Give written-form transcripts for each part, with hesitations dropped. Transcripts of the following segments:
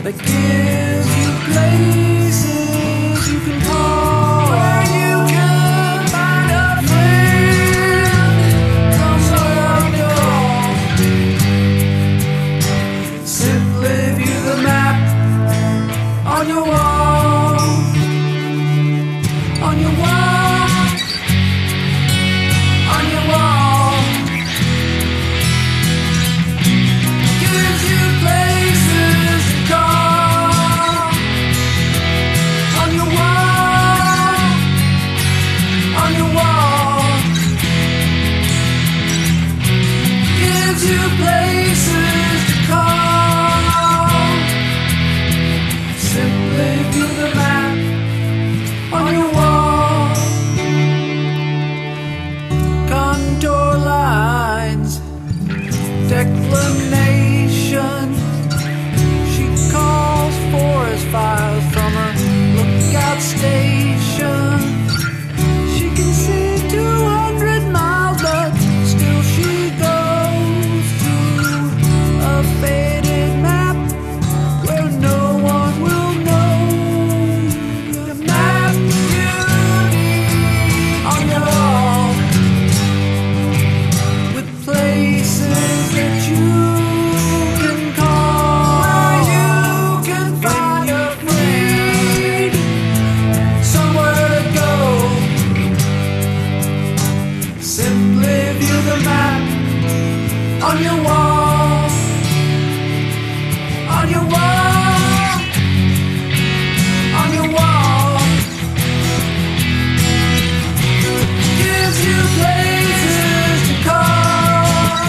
that gives you places you can call, where you can find a friend somewhere to go. Simply view the map on your wall, on your wall, on your wall. Gives you places to call, on your wall, on your wall. Gives you places to call. Simply view the map on your wall. Contour lines, declination. She calls forest fires from her lookout station. She can see 200 miles, but still she goes through a faded map where no one will know. The map you need on your wall, with places that you can call, where you can find a friend somewhere to go. Simply view the map on your wall, on your wall, on your wall. Gives you places to call,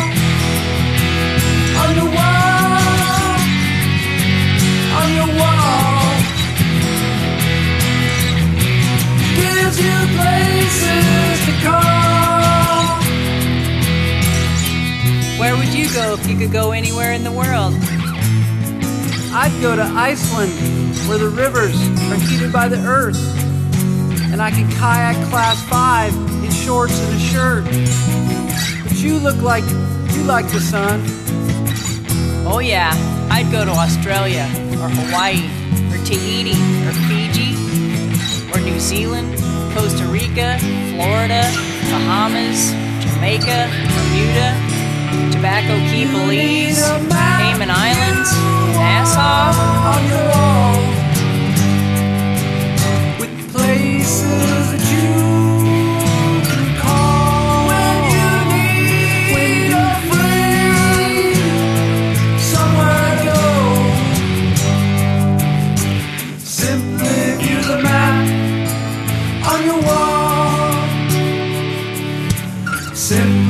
on your wall, on your wall. Gives you places to call. Where would you go if you could go anywhere in the world? I'd go to Iceland, where the rivers are heated by the earth, and I can kayak class 5 in shorts and a shirt. But you look like you like the sun. Oh yeah, I'd go to Australia, or Hawaii, or Tahiti, or Fiji, or New Zealand, Costa Rica, Florida, Bahamas, Jamaica, Bermuda, Tobacco Key, Belize, Cayman Islands, Nassau. On your wall, with places that you can call when you need a friend somewhere to go. Simply view the map on your wall. Simply